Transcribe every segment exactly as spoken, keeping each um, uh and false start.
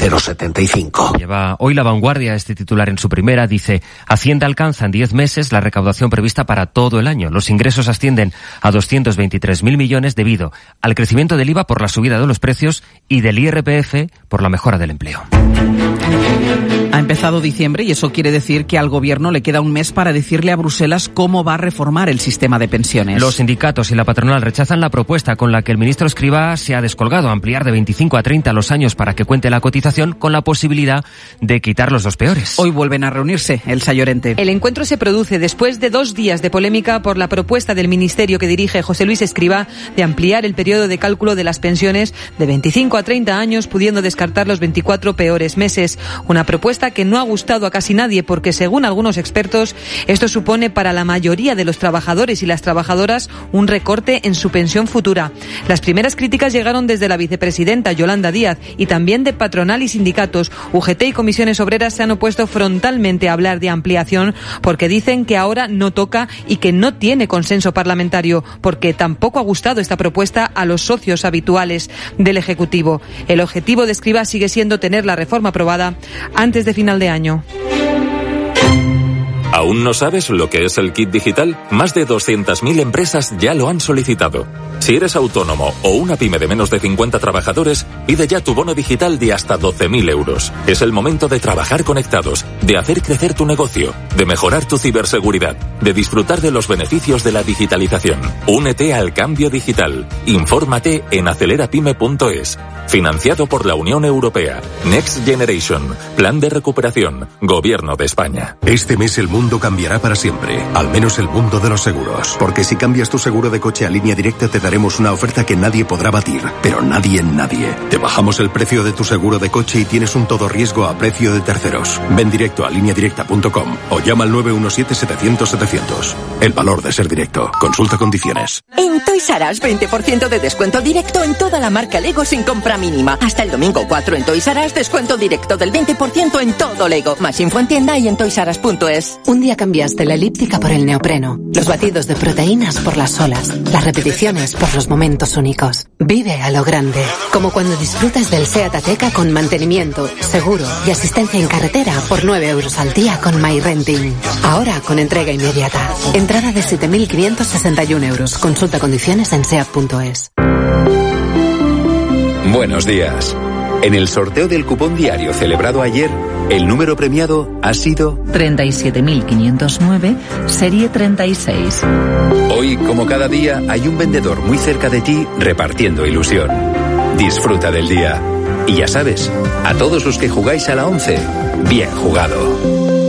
cero coma setenta y cinco. Lleva hoy La Vanguardia este titular en su primera. Dice: Hacienda alcanza en diez meses la recaudación prevista para todo el año. Los ingresos ascienden a doscientos veintitrés mil millones debido al crecimiento del I V A por la subida de los precios y del I R P F por la mejora del empleo. Ha empezado diciembre y eso quiere decir que al gobierno le queda un mes para decirle a Bruselas cómo va a reformar el sistema de pensiones. Los sindicatos y la patronal rechazan la propuesta con la que el ministro Escrivá se ha descolgado, ampliar de veinticinco a treinta los años para que cuente la cotización, con la posibilidad de quitar los dos peores. Hoy vuelven a reunirse, Elsa Llorente. El encuentro se produce después de dos días de polémica por la propuesta del ministerio que dirige José Luis Escrivá de ampliar el periodo de cálculo de las pensiones de veinticinco a treinta años, pudiendo descartar los veinticuatro peores meses. Una propuesta que no ha gustado a casi nadie porque, según algunos expertos, esto supone para la mayoría de los trabajadores y las trabajadoras un recorte en su pensión futura. Las primeras críticas llegaron desde la vicepresidenta Yolanda Díaz y también de patronal y sindicatos. U G T y comisiones obreras se han opuesto frontalmente a hablar de ampliación porque dicen que ahora no toca y que no tiene consenso parlamentario, porque tampoco ha gustado esta propuesta a los socios habituales del Ejecutivo. El objetivo de Escrivá sigue siendo tener la reforma aprobada antes de final de año. ¿Aún no sabes lo que es el kit digital? Más de doscientas mil empresas ya lo han solicitado. Si eres autónomo o una pyme de menos de cincuenta trabajadores, pide ya tu bono digital de hasta doce mil euros. Es el momento de trabajar conectados, de hacer crecer tu negocio, de mejorar tu ciberseguridad, de disfrutar de los beneficios de la digitalización. Únete al cambio digital. Infórmate en acelerapyme punto es. Financiado por la Unión Europea. Next Generation. Plan de recuperación. Gobierno de España. Este mes el mundo cambiará para siempre. Al menos el mundo de los seguros. Porque si cambias tu seguro de coche a Línea Directa te daremos una oferta que nadie podrá batir. Pero nadie en nadie. Te bajamos el precio de tu seguro de coche y tienes un todo riesgo a precio de terceros. Ven directo a línea directa punto com o llama al nueve uno siete setecientos setecientos. El valor de ser directo. Consulta condiciones. En Toys R Us, veinte por ciento de descuento directo en toda la marca Lego sin compra mínima. Hasta el domingo cuatro en Toys R Us, descuento directo del veinte por ciento en todo Lego. Más info en tienda y en toys r us punto es. Un día cambiaste la elíptica por el neopreno, los batidos de proteínas por las olas, las repeticiones por los momentos únicos. Vive a lo grande, como cuando disfrutas del SEAT Ateca con mantenimiento, seguro y asistencia en carretera por nueve euros al día con MyRenting. Ahora con entrega inmediata. Entrada de siete mil quinientos sesenta y uno euros. Consulta condiciones en seat punto es. Buenos días. En el sorteo del cupón diario celebrado ayer, el número premiado ha sido treinta y siete mil quinientos nueve, serie treinta y seis. Hoy, como cada día, hay un vendedor muy cerca de ti repartiendo ilusión. Disfruta del día. Y ya sabes, a todos los que jugáis a la once, bien jugado.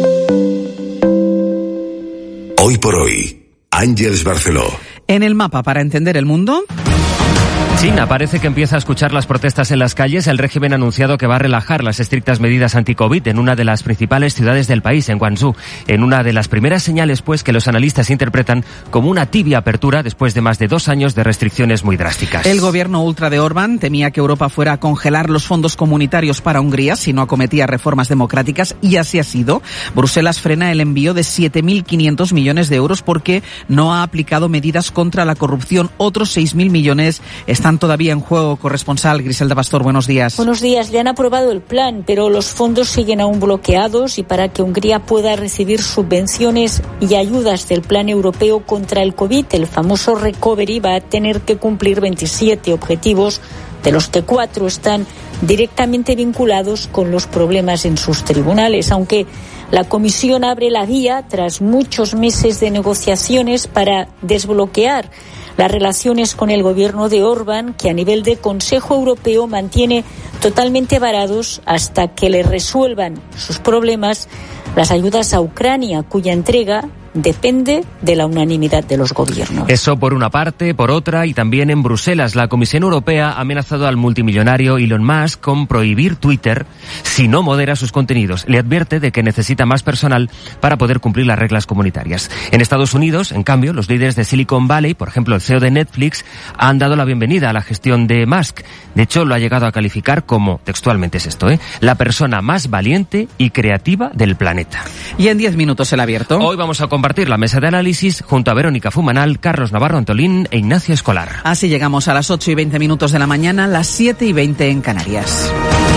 Hoy por hoy, Àngels Barceló. En el mapa para entender el mundo. China parece que empieza a escuchar las protestas en las calles. El régimen ha anunciado que va a relajar las estrictas medidas anti-COVID en una de las principales ciudades del país, en Guangzhou. En una de las primeras señales, pues, que los analistas interpretan como una tibia apertura después de más de dos años de restricciones muy drásticas. El gobierno ultra de Orbán temía que Europa fuera a congelar los fondos comunitarios para Hungría si no acometía reformas democráticas, y así ha sido. Bruselas frena el envío de siete mil quinientos millones de euros porque no ha aplicado medidas contra la corrupción. Otros seis mil millones están todavía en juego. Corresponsal Griselda Pastor, buenos días. Buenos días. Le han aprobado el plan, pero los fondos siguen aún bloqueados, y para que Hungría pueda recibir subvenciones y ayudas del plan europeo contra el COVID, el famoso Recovery, va a tener que cumplir veintisiete objetivos, de los que cuatro están directamente vinculados con los problemas en sus tribunales, aunque la Comisión abre la vía tras muchos meses de negociaciones para desbloquear las relaciones con el gobierno de Orbán, que a nivel de Consejo Europeo mantiene totalmente varados hasta que le resuelvan sus problemas las ayudas a Ucrania, cuya entrega depende de la unanimidad de los gobiernos. Eso por una parte. Por otra, y también en Bruselas, la Comisión Europea ha amenazado al multimillonario Elon Musk con prohibir Twitter si no modera sus contenidos. Le advierte de que necesita más personal para poder cumplir las reglas comunitarias. En Estados Unidos, en cambio, los líderes de Silicon Valley, por ejemplo el C E O de Netflix, han dado la bienvenida a la gestión de Musk. De hecho, lo ha llegado a calificar como, textualmente es esto, ¿eh?, la persona más valiente y creativa del planeta. Y en diez minutos el abierto. Hoy vamos a compartir la mesa de análisis junto a Verónica Fumanal, Carlos Navarro Antolín e Ignacio Escolar. Así llegamos a las ocho y veinte minutos de la mañana, las siete y veinte en Canarias.